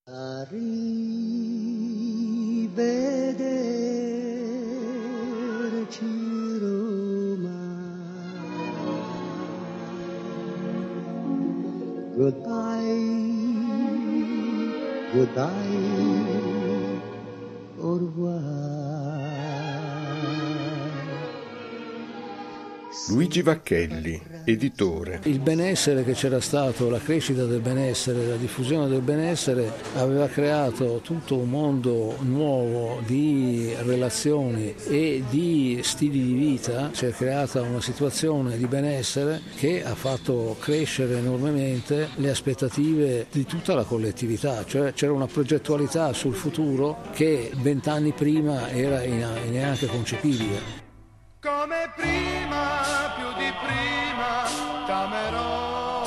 Arrivederci Roma. Goodbye, goodbye, au revoir. Luigi Vacchelli, editore. Il benessere che c'era stato, la crescita del benessere, la diffusione del benessere aveva creato tutto un mondo nuovo di relazioni e di stili di vita. Si è creata una situazione di benessere che ha fatto crescere enormemente le aspettative di tutta la collettività, cioè c'era una progettualità sul futuro che 20 anni prima era neanche concepibile. Come prima, più di prima, t'amerò.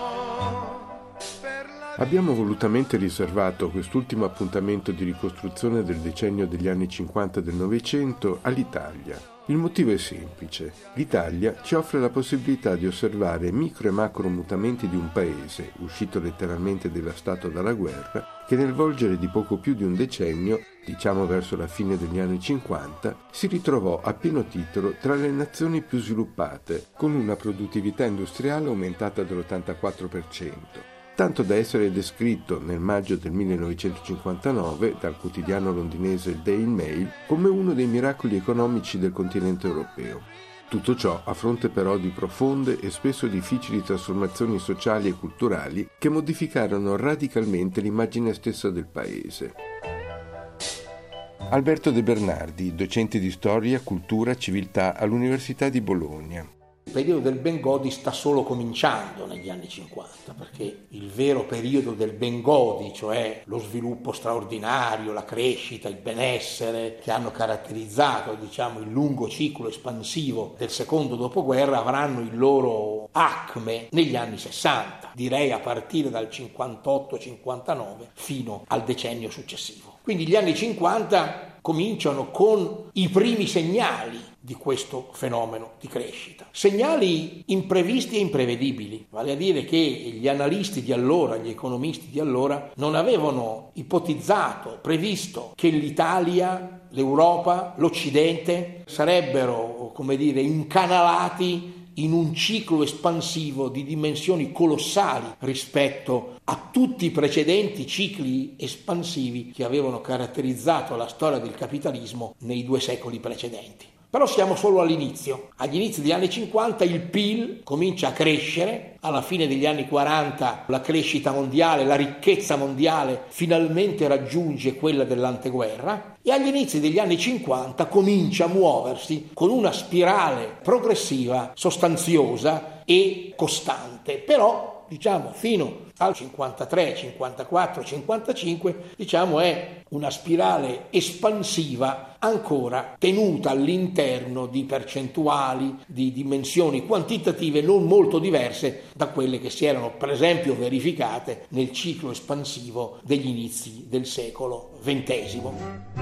Abbiamo volutamente riservato quest'ultimo appuntamento di ricostruzione del decennio degli anni 50 del Novecento all'Italia. Il motivo è semplice. L'Italia ci offre la possibilità di osservare micro e macro mutamenti di un paese, uscito letteralmente devastato dalla guerra, che nel volgere di poco più di un decennio, diciamo verso la fine degli anni 50, si ritrovò a pieno titolo tra le nazioni più sviluppate, con una produttività industriale aumentata dell'84%. Tanto da essere descritto nel maggio del 1959 dal quotidiano londinese il Daily Mail come uno dei miracoli economici del continente europeo. Tutto ciò a fronte però di profonde e spesso difficili trasformazioni sociali e culturali che modificarono radicalmente l'immagine stessa del paese. Alberto De Bernardi, docente di storia, cultura, civiltà all'Università di Bologna. Il periodo del Bengodi sta solo cominciando negli anni 50, perché il vero periodo del Bengodi, cioè lo sviluppo straordinario, la crescita, il benessere che hanno caratterizzato, il lungo ciclo espansivo del secondo dopoguerra, avranno il loro acme negli anni 60, direi a partire dal 58-59 fino al decennio successivo. Quindi gli anni 50 cominciano con i primi segnali di questo fenomeno di crescita. Segnali imprevisti e imprevedibili, vale a dire che gli analisti di allora, gli economisti di allora, non avevano ipotizzato, previsto che l'Italia, l'Europa, l'Occidente sarebbero, incanalati in un ciclo espansivo di dimensioni colossali rispetto a tutti i precedenti cicli espansivi che avevano caratterizzato la storia del capitalismo nei 2 secoli precedenti. Però siamo solo all'inizio. Agli inizi degli anni 50 il PIL comincia a crescere, alla fine degli anni 40 la crescita mondiale, la ricchezza mondiale finalmente raggiunge quella dell'anteguerra e agli inizi degli anni 50 comincia a muoversi con una spirale progressiva, sostanziosa e costante. Però fino al 53, 54, 55, è una spirale espansiva ancora tenuta all'interno di percentuali, di dimensioni quantitative non molto diverse da quelle che si erano per esempio verificate nel ciclo espansivo degli inizi del secolo XX.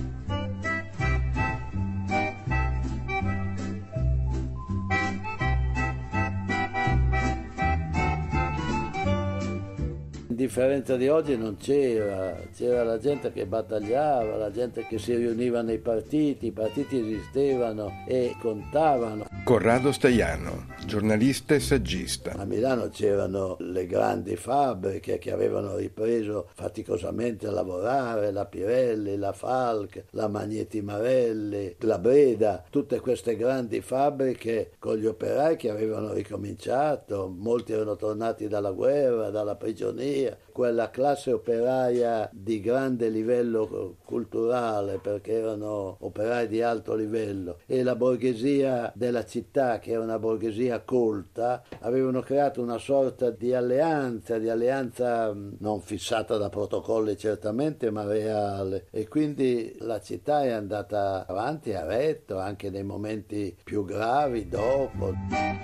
A differenza di oggi non c'era la gente che battagliava, la gente che si riuniva nei partiti, i partiti esistevano e contavano. Corrado Staiano, giornalista e saggista. A Milano c'erano le grandi fabbriche che avevano ripreso faticosamente a lavorare, la Pirelli, la Falck, la Magneti Marelli, la Breda, tutte queste grandi fabbriche con gli operai che avevano ricominciato, molti erano tornati dalla guerra, dalla prigionia, quella classe operaia di grande livello culturale perché erano operai di alto livello e la borghesia della città, che era una borghesia colta, avevano creato una sorta di alleanza non fissata da protocolli certamente ma reale, e quindi la città è andata avanti a retto anche nei momenti più gravi dopo.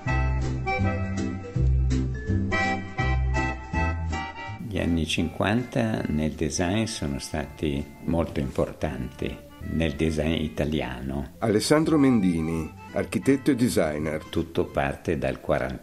Gli anni 50 nel design sono stati molto importanti, nel design italiano. Alessandro Mendini, architetto e designer. Tutto parte dal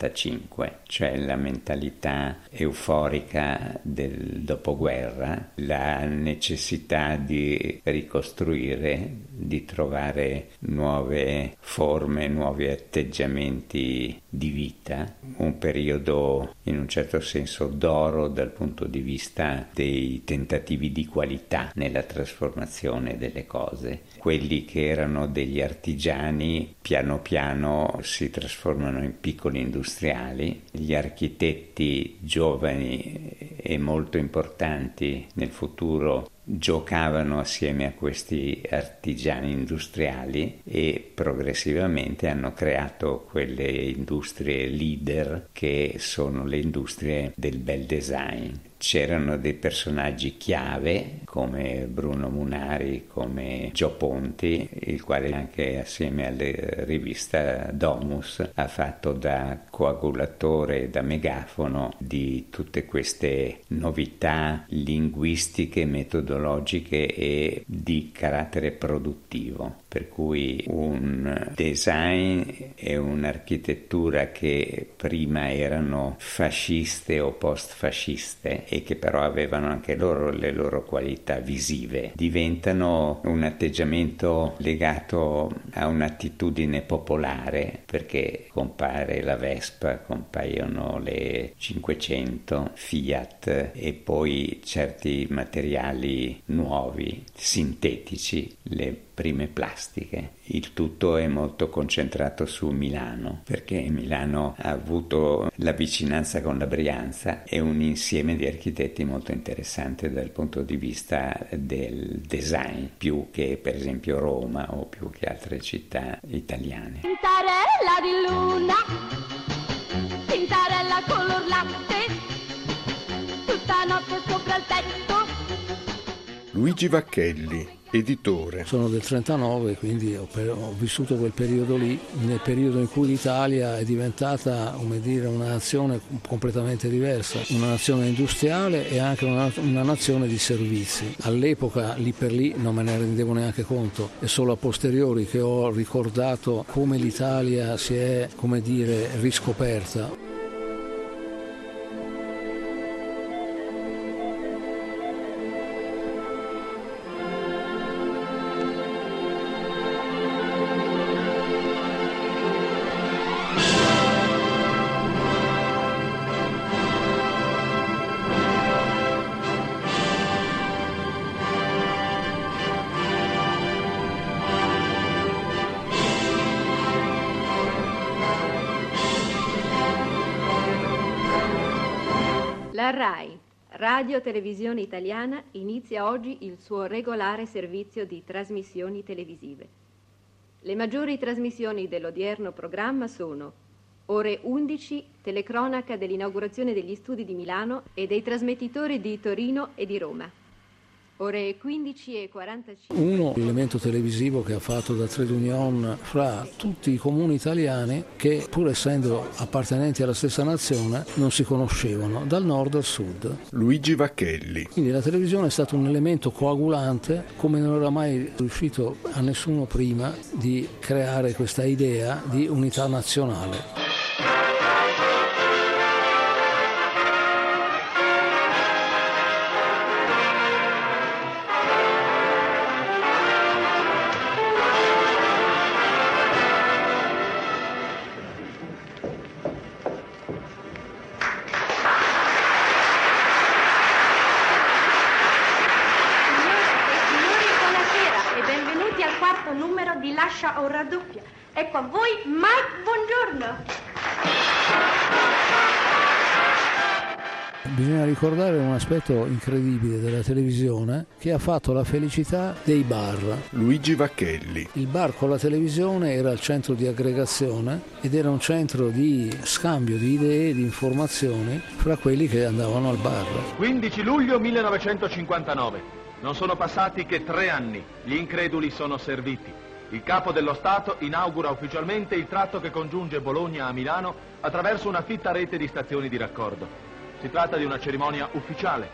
45, cioè la mentalità euforica del dopoguerra, la necessità di ricostruire, di trovare nuove forme, nuovi atteggiamenti di vita, un periodo in un certo senso d'oro dal punto di vista dei tentativi di qualità nella trasformazione delle cose. Quelli che erano degli artigiani piano piano si trasformano in piccoli industriali, gli architetti giovani e molto importanti nel futuro giocavano assieme a questi artigiani industriali e progressivamente hanno creato quelle industrie leader che sono le industrie del bel design. C'erano dei personaggi chiave come Bruno Munari, come Gio Ponti, il quale anche assieme alla rivista Domus ha fatto da coagulatore e da megafono di tutte queste novità linguistiche, metodologiche e di carattere produttivo. Per cui un design e un'architettura che prima erano fasciste o post-fasciste e che però avevano anche loro le loro qualità visive, diventano un atteggiamento legato a un'attitudine popolare, perché compare la Vespa, compaiono le 500, Fiat e poi certi materiali nuovi, sintetici, le prime plastiche. Il tutto è molto concentrato su Milano, perché Milano ha avuto la vicinanza con la Brianza e un insieme di architetti molto interessante dal punto di vista del design, più che per esempio Roma o più che altre città italiane. Tintarella di luna, tintarella color latte, tutta notte sopra il tetto. Luigi Vacchelli, editore. Sono del 39, quindi ho vissuto quel periodo lì, nel periodo in cui l'Italia è diventata, come dire, una nazione completamente diversa, una nazione industriale e anche una nazione di servizi. All'epoca, lì per lì, non me ne rendevo neanche conto, è solo a posteriori che ho ricordato come l'Italia si è, come dire, riscoperta. La RAI, Radio Televisione Italiana, inizia oggi il suo regolare servizio di trasmissioni televisive. Le maggiori trasmissioni dell'odierno programma sono: ore 11, telecronaca dell'inaugurazione degli studi di Milano e dei trasmettitori di Torino e di Roma. Ore 15:45. Uno, l'elemento televisivo che ha fatto da trade union fra tutti i comuni italiani che, pur essendo appartenenti alla stessa nazione, non si conoscevano, dal nord al sud. Luigi Vacchelli. Quindi la televisione è stato un elemento coagulante, come non era mai riuscito a nessuno prima di creare questa idea di unità nazionale. Numero di Lascia o Raddoppia. Ecco a voi Mike, buongiorno. Bisogna ricordare un aspetto incredibile della televisione che ha fatto la felicità dei bar. Luigi Vacchelli. Il bar con la televisione era il centro di aggregazione ed era un centro di scambio di idee e di informazioni fra quelli che andavano al bar. 15 luglio 1959. Non sono passati che 3 anni. Gli increduli sono serviti. Il capo dello Stato inaugura ufficialmente il tratto che congiunge Bologna a Milano attraverso una fitta rete di stazioni di raccordo. Si tratta di una cerimonia ufficiale.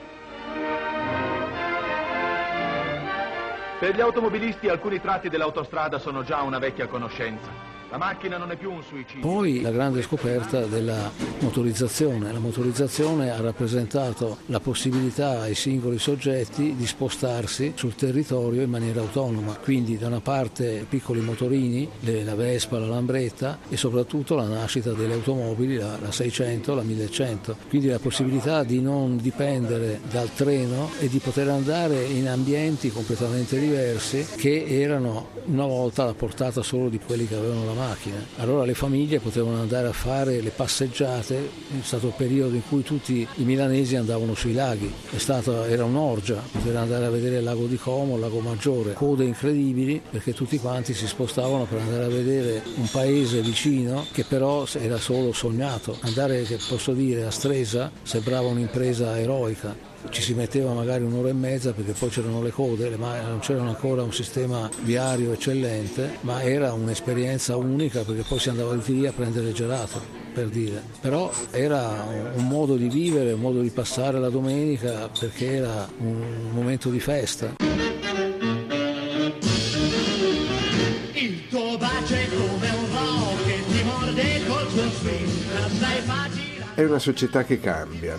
Per gli automobilisti alcuni tratti dell'autostrada sono già una vecchia conoscenza. La macchina non è più un suicidio. Poi la grande scoperta della motorizzazione. La motorizzazione ha rappresentato la possibilità ai singoli soggetti di spostarsi sul territorio in maniera autonoma. Quindi da una parte piccoli motorini, la Vespa, la Lambretta, e soprattutto la nascita delle automobili, la 600, la 1100. Quindi la possibilità di non dipendere dal treno e di poter andare in ambienti completamente diversi che erano una volta alla portata solo di quelli che avevano la macchina. Allora le famiglie potevano andare a fare le passeggiate, è stato il periodo in cui tutti i milanesi andavano sui laghi, era un'orgia poter andare a vedere il lago di Como, il lago Maggiore, code incredibili perché tutti quanti si spostavano per andare a vedere un paese vicino che però era solo sognato. Andare, che posso dire, a Stresa sembrava un'impresa eroica. Ci si metteva magari un'ora e mezza perché poi c'erano le code, ma non c'era ancora un sistema viario eccellente, ma era un'esperienza unica perché poi si andava di lì a prendere il gelato, per dire. Però era un modo di vivere, un modo di passare la domenica perché era un momento di festa. Il tuo bacio è come un rock che ti morde col suo swing, sai facile. È una società che cambia.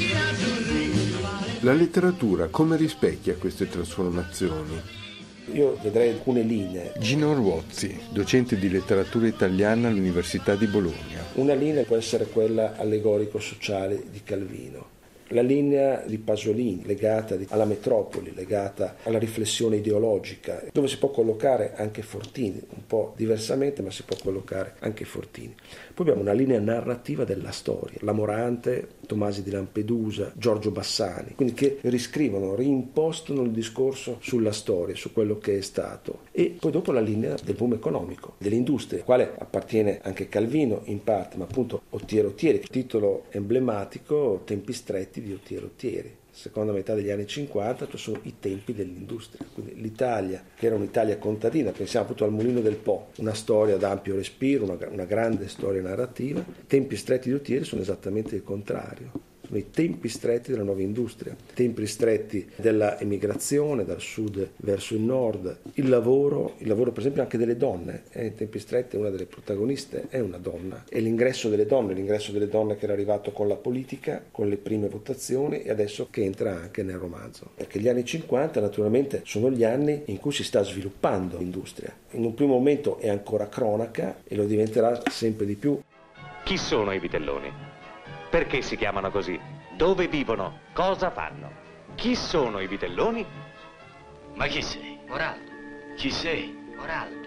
La letteratura come rispecchia queste trasformazioni? Io vedrei alcune linee. Gino Ruozzi, docente di letteratura italiana all'Università di Bologna. Una linea può essere quella allegorico-sociale di Calvino. La linea di Pasolini, legata alla metropoli, legata alla riflessione ideologica, dove si può collocare anche Fortini, un po' diversamente, ma si può collocare anche Fortini. Poi abbiamo una linea narrativa della storia, la Morante, Tomasi di Lampedusa, Giorgio Bassani, quindi che riscrivono, reimpostano il discorso sulla storia, su quello che è stato. E poi dopo la linea del boom economico, dell'industria, al quale appartiene anche Calvino in parte, ma appunto Otiero Thieri, titolo emblematico, Tempi stretti di Otiero Thieri. Seconda metà degli anni 50, cioè sono i tempi dell'industria. Quindi l'Italia, che era un'Italia contadina, pensiamo appunto al Mulino del Po, una storia d'ampio respiro, una grande storia narrativa. Tempi stretti di Otieri sono esattamente il contrario. Sono i tempi stretti della nuova industria, tempi stretti della emigrazione dal sud verso il nord, il lavoro per esempio anche delle donne, in tempi stretti una delle protagoniste è una donna, e l'ingresso delle donne che era arrivato con la politica, con le prime votazioni e adesso che entra anche nel romanzo, perché gli anni 50 naturalmente sono gli anni in cui si sta sviluppando l'industria. In un primo momento è ancora cronaca e lo diventerà sempre di più. Chi sono i vitelloni? Perché si chiamano così? Dove vivono? Cosa fanno? Chi sono i vitelloni? Ma chi sei? Oraldo. Chi sei? Oraldo.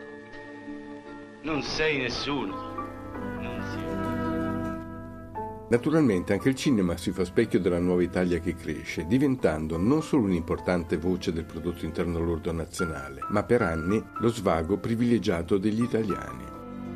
Non sei nessuno. Non sei. Naturalmente anche il cinema si fa specchio della nuova Italia che cresce, diventando non solo un'importante voce del prodotto interno lordo nazionale, ma per anni lo svago privilegiato degli italiani.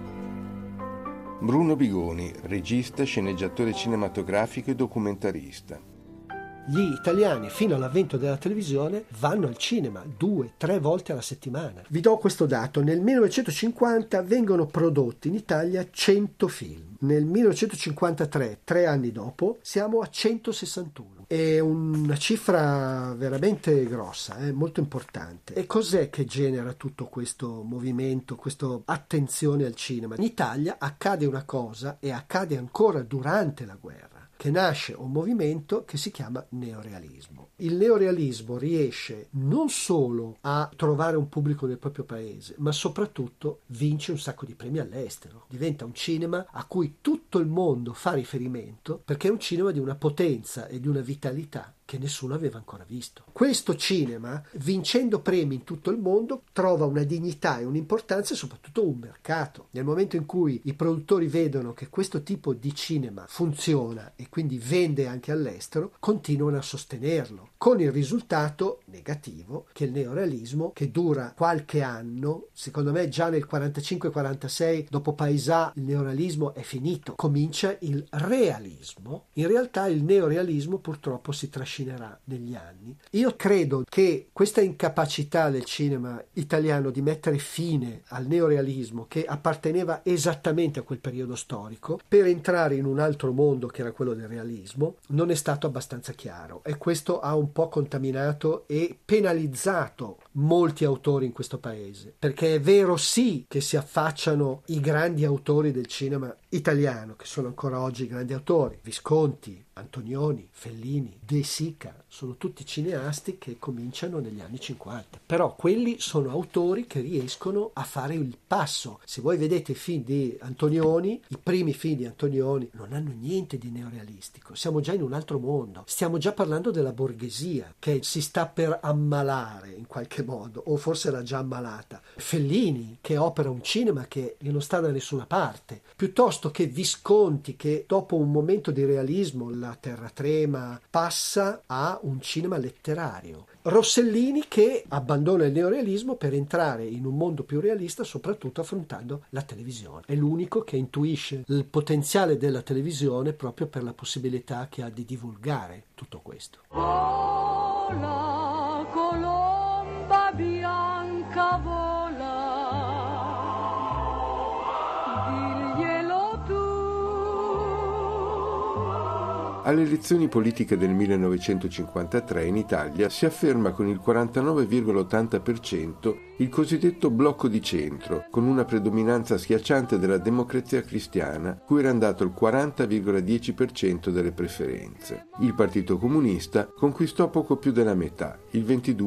Bruno Bigoni, regista, sceneggiatore cinematografico e documentarista. Gli italiani fino all'avvento della televisione vanno al cinema 2-3 volte alla settimana. Vi do questo dato: nel 1950 vengono prodotti in Italia 100 film, nel 1953, 3 anni dopo, siamo a 161. È una cifra veramente grossa, molto importante. E cos'è che genera tutto questo movimento, questa attenzione al cinema? In Italia accade una cosa, e accade ancora durante la guerra, che nasce un movimento che si chiama neorealismo. Il neorealismo riesce non solo a trovare un pubblico nel proprio paese, ma soprattutto vince un sacco di premi all'estero. Diventa un cinema a cui tutto il mondo fa riferimento, perché è un cinema di una potenza e di una vitalità che nessuno aveva ancora visto. Questo cinema, vincendo premi in tutto il mondo, trova una dignità e un'importanza e soprattutto un mercato. Nel momento in cui i produttori vedono che questo tipo di cinema funziona e quindi vende anche all'estero, continuano a sostenerlo, con il risultato negativo che il neorealismo, che dura qualche anno, secondo me già nel 45-46, dopo Paesà, il neorealismo è finito, comincia il realismo. In realtà il neorealismo purtroppo si trascinerà negli anni. Io credo che questa incapacità del cinema italiano di mettere fine al neorealismo, che apparteneva esattamente a quel periodo storico, per entrare in un altro mondo che era quello del realismo, non è stato abbastanza chiaro, e questo ha un po' contaminato e penalizzato molti autori in questo paese, perché è vero sì che si affacciano i grandi autori del cinema italiano, che sono ancora oggi grandi autori, Visconti, Antonioni, Fellini, De Sica, sono tutti cineasti che cominciano negli anni 50, però quelli sono autori che riescono a fare il passo. Se voi vedete i film di Antonioni, i primi film di Antonioni non hanno niente di neorealistico, siamo già in un altro mondo, stiamo già parlando della borghesia che si sta per ammalare in qualche modo, o forse era già ammalata. Fellini che opera un cinema che non sta da nessuna parte, piuttosto che Visconti che dopo un momento di realismo, La terra trema, passa a un cinema letterario. Rossellini che abbandona il neorealismo per entrare in un mondo più realista, soprattutto affrontando la televisione. È l'unico che intuisce il potenziale della televisione proprio per la possibilità che ha di divulgare tutto questo. Vola, colomba bianca, vola, diglielo tu. Alle elezioni politiche del 1953 in Italia si afferma con il 49,80% il cosiddetto blocco di centro, con una predominanza schiacciante della Democrazia Cristiana, cui era andato il 40,10% delle preferenze. Il Partito Comunista conquistò poco più della metà, il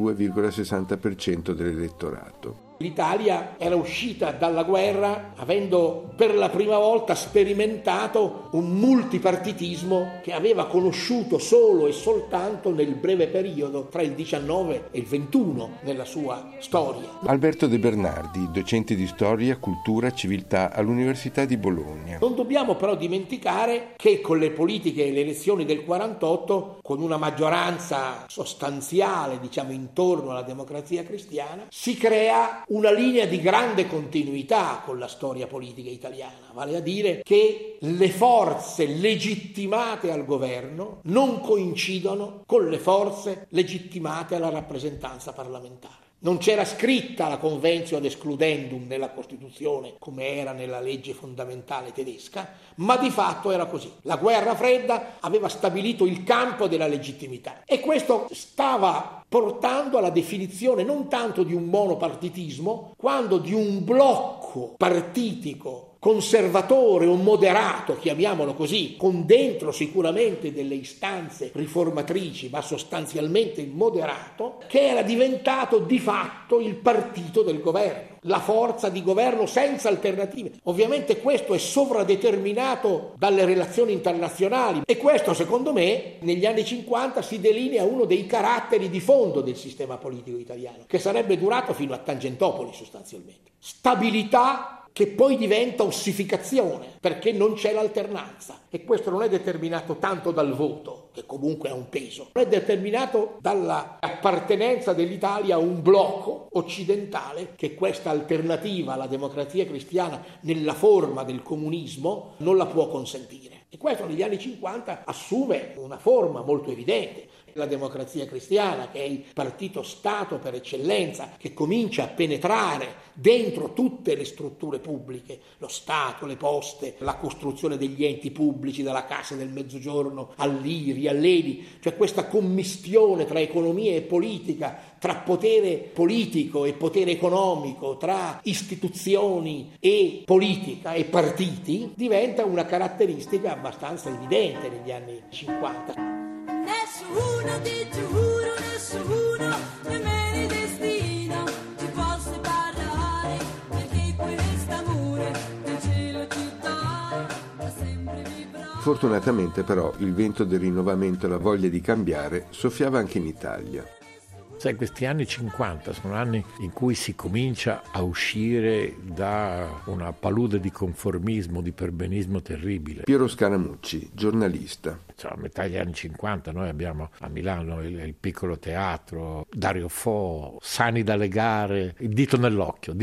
22,60% dell'elettorato. L'Italia era uscita dalla guerra avendo per la prima volta sperimentato un multipartitismo che aveva conosciuto solo e soltanto nel breve periodo tra il 19 e il 21 nella sua storia. Alberto De Bernardi, docente di storia, cultura, civiltà all'Università di Bologna. Non dobbiamo però dimenticare che con le politiche e le elezioni del 48, con una maggioranza sostanziale, intorno alla Democrazia Cristiana, si crea una linea di grande continuità con la storia politica italiana, vale a dire che le forze legittimate al governo non coincidono con le forze legittimate alla rappresentanza parlamentare. Non c'era scritta la Conventio ad excludendum nella Costituzione come era nella legge fondamentale tedesca, ma di fatto era così. La guerra fredda aveva stabilito il campo della legittimità e questo stava portando alla definizione non tanto di un monopartitismo, quanto di un blocco partitico conservatore o moderato, chiamiamolo così, con dentro sicuramente delle istanze riformatrici, ma sostanzialmente moderato, che era diventato di fatto il partito del governo, la forza di governo senza alternative. Ovviamente questo è sovradeterminato dalle relazioni internazionali e questo, secondo me, negli anni 50 si delinea uno dei caratteri di fondo del sistema politico italiano, che sarebbe durato fino a Tangentopoli sostanzialmente. Stabilità che poi diventa ossificazione, perché non c'è l'alternanza. E questo non è determinato tanto dal voto, che comunque ha un peso, è determinato dalla appartenenza dell'Italia a un blocco occidentale che questa alternativa alla Democrazia Cristiana nella forma del comunismo non la può consentire. E questo negli anni 50 assume una forma molto evidente. La Democrazia Cristiana, che è il partito Stato per eccellenza, che comincia a penetrare dentro tutte le strutture pubbliche, lo Stato, le poste, la costruzione degli enti pubblici, dalla Cassa del Mezzogiorno all'IRI, all'ENI, cioè questa commistione tra economia e politica, tra potere politico e potere economico, tra istituzioni e politica e partiti, diventa una caratteristica abbastanza evidente negli anni 50. Nessuno ti giuro, nessuno, nemmeno il destino ti può separare, perché quest'amore del cielo ti dà sempre vibrare. Fortunatamente però il vento del rinnovamento e la voglia di cambiare soffiava anche in Italia. Sai, questi anni 50 sono anni in cui si comincia a uscire da una palude di conformismo, di perbenismo terribile. Piero Scaramucci, giornalista. A metà degli anni 50 noi abbiamo a Milano il Piccolo Teatro, Dario Fo, Sani dalle Gare, il Dito nell'occhio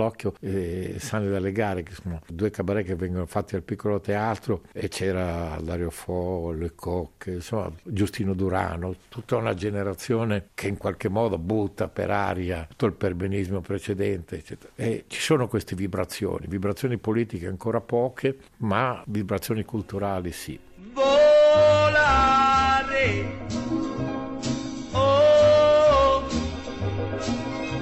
e Sani dalle Gare, che sono due cabaret che vengono fatti al Piccolo Teatro, e c'era Dario Fo, Le Coq, insomma Giustino Durano, tutta una generazione che in qualche modo butta per aria tutto il perbenismo precedente, eccetera. E ci sono queste vibrazioni politiche ancora poche, ma vibrazioni culturali sì. Volare, oh,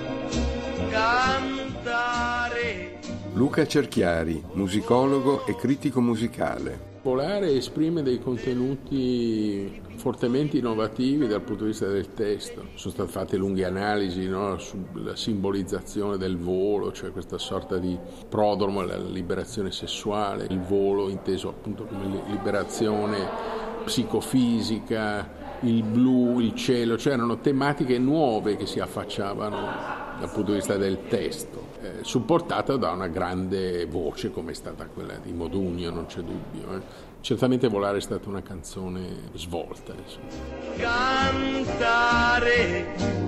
Luca Cerchiari, musicologo e critico musicale. Volare esprime dei contenuti fortemente innovativi dal punto di vista del testo. Sono state fatte lunghe analisi, no, sulla simbolizzazione del volo, cioè questa sorta di prodromo alla liberazione sessuale, il volo inteso appunto come liberazione psicofisica, il blu, il cielo, cioè erano tematiche nuove che si affacciavano dal punto di vista del testo, supportata da una grande voce come è stata quella di Modugno, non c'è dubbio. Certamente Volare è stata una canzone svolta. Cantare.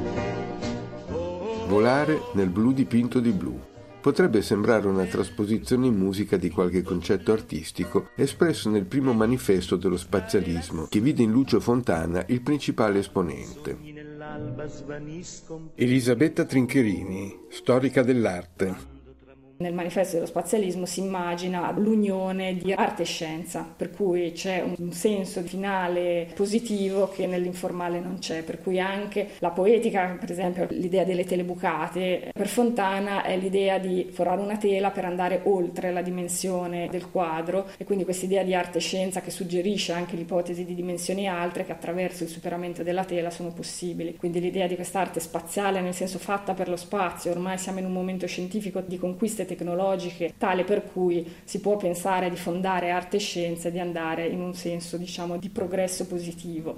Volare nel blu dipinto di blu. Potrebbe sembrare una trasposizione in musica di qualche concetto artistico espresso nel primo manifesto dello spazialismo, che vide in Lucio Fontana il principale esponente. Elisabetta Trincherini, storica dell'arte. Nel manifesto dello spazialismo si immagina l'unione di arte e scienza, per cui c'è un senso finale positivo che nell'informale non c'è, per cui anche la poetica, per esempio l'idea delle tele bucate, per Fontana è l'idea di forare una tela per andare oltre la dimensione del quadro, e quindi quest'idea di arte e scienza che suggerisce anche l'ipotesi di dimensioni altre che attraverso il superamento della tela sono possibili. Quindi l'idea di quest'arte spaziale, nel senso fatta per lo spazio, ormai siamo in un momento scientifico di conquiste tecnologiche tale per cui si può pensare di fondare arte e scienza e di andare in un senso, diciamo, di progresso positivo.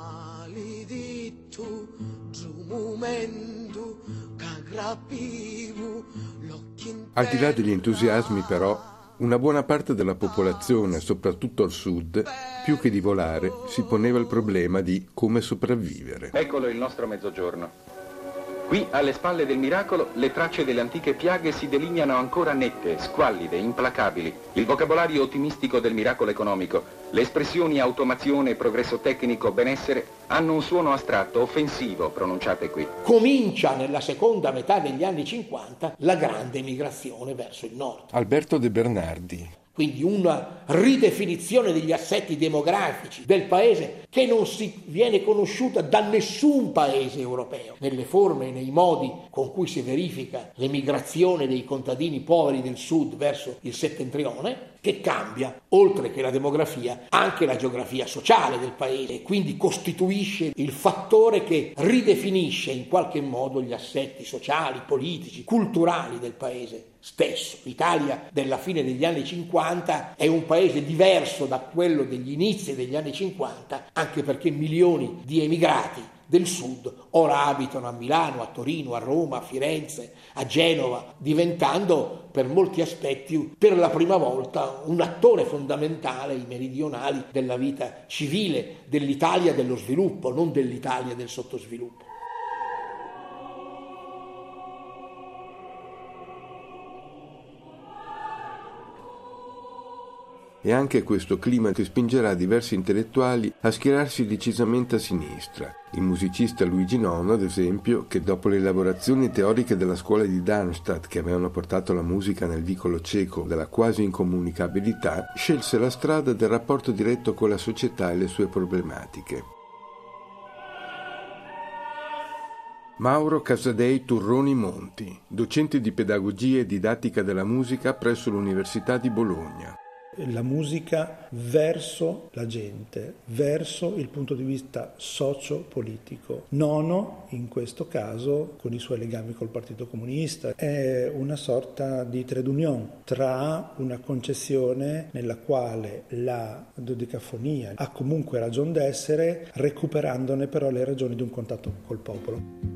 Al di là degli entusiasmi, però, una buona parte della popolazione, soprattutto al sud, più che di volare, si poneva il problema di come sopravvivere. Eccolo il nostro mezzogiorno. Qui, alle spalle del miracolo, le tracce delle antiche piaghe si delineano ancora nette, squallide, implacabili. Il vocabolario ottimistico del miracolo economico, le espressioni automazione, progresso tecnico, benessere, hanno un suono astratto, offensivo, pronunciate qui. Comincia nella seconda metà degli anni 50 la grande migrazione verso il nord. Alberto De Bernardi. Quindi una ridefinizione degli assetti demografici del paese che non si viene conosciuta da nessun paese europeo, nelle forme e nei modi con cui si verifica l'emigrazione dei contadini poveri del sud verso il settentrione, che cambia, oltre che la demografia, anche la geografia sociale del paese, e quindi costituisce il fattore che ridefinisce in qualche modo gli assetti sociali, politici, culturali del paese stesso. L'Italia della fine degli anni 50 è un paese diverso da quello degli inizi degli anni 50, anche perché milioni di emigrati del sud ora abitano a Milano, a Torino, a Roma, a Firenze, a Genova, diventando per molti aspetti per la prima volta un attore fondamentale, i meridionali, della vita civile dell'Italia dello sviluppo, non dell'Italia del sottosviluppo. E anche questo clima che spingerà diversi intellettuali a schierarsi decisamente a sinistra. Il musicista Luigi Nono, ad esempio, che dopo le elaborazioni teoriche della scuola di Darmstadt che avevano portato la musica nel vicolo cieco della quasi incomunicabilità, scelse la strada del rapporto diretto con la società e le sue problematiche. Mauro Casadei Turroni Monti, docente di pedagogia e didattica della musica presso l'Università di Bologna. La musica verso la gente, verso il punto di vista socio-politico. Nono, in questo caso, con i suoi legami col Partito Comunista, è una sorta di trade union tra una concezione nella quale la dodecafonia ha comunque ragion d'essere, recuperandone però le ragioni di un contatto col popolo.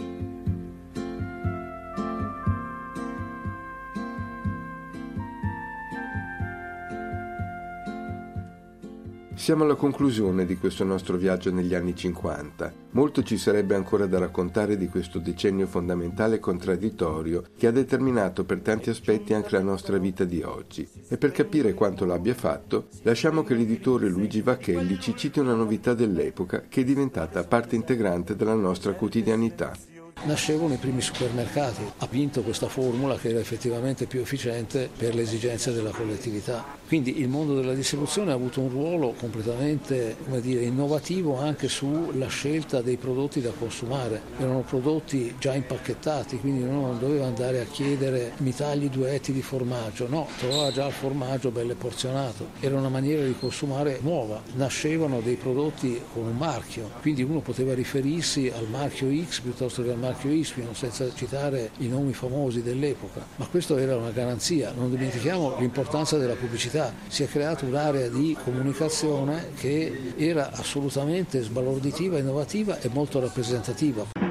Siamo alla conclusione di questo nostro viaggio negli anni 50. Molto ci sarebbe ancora da raccontare di questo decennio fondamentale e contraddittorio che ha determinato per tanti aspetti anche la nostra vita di oggi. E per capire quanto lo abbia fatto, lasciamo che l'editore Luigi Vacchelli ci citi una novità dell'epoca che è diventata parte integrante della nostra quotidianità. nascevano i primi supermercati. Ha vinto questa formula che era effettivamente più efficiente per le esigenze della collettività. Quindi il mondo della distribuzione ha avuto un ruolo completamente, innovativo anche sulla scelta dei prodotti da consumare. Erano prodotti già impacchettati, quindi uno non doveva andare a chiedere mi tagli 2 etti di formaggio, no, trovava già il formaggio bello porzionato. Era una maniera di consumare nuova. Nascevano dei prodotti con un marchio, quindi uno poteva riferirsi al marchio X piuttosto che al marchio Y, senza citare i nomi famosi dell'epoca, ma questo era una garanzia. Non dimentichiamo l'importanza della pubblicità. Si è creata un'area di comunicazione che era assolutamente sbalorditiva, innovativa e molto rappresentativa.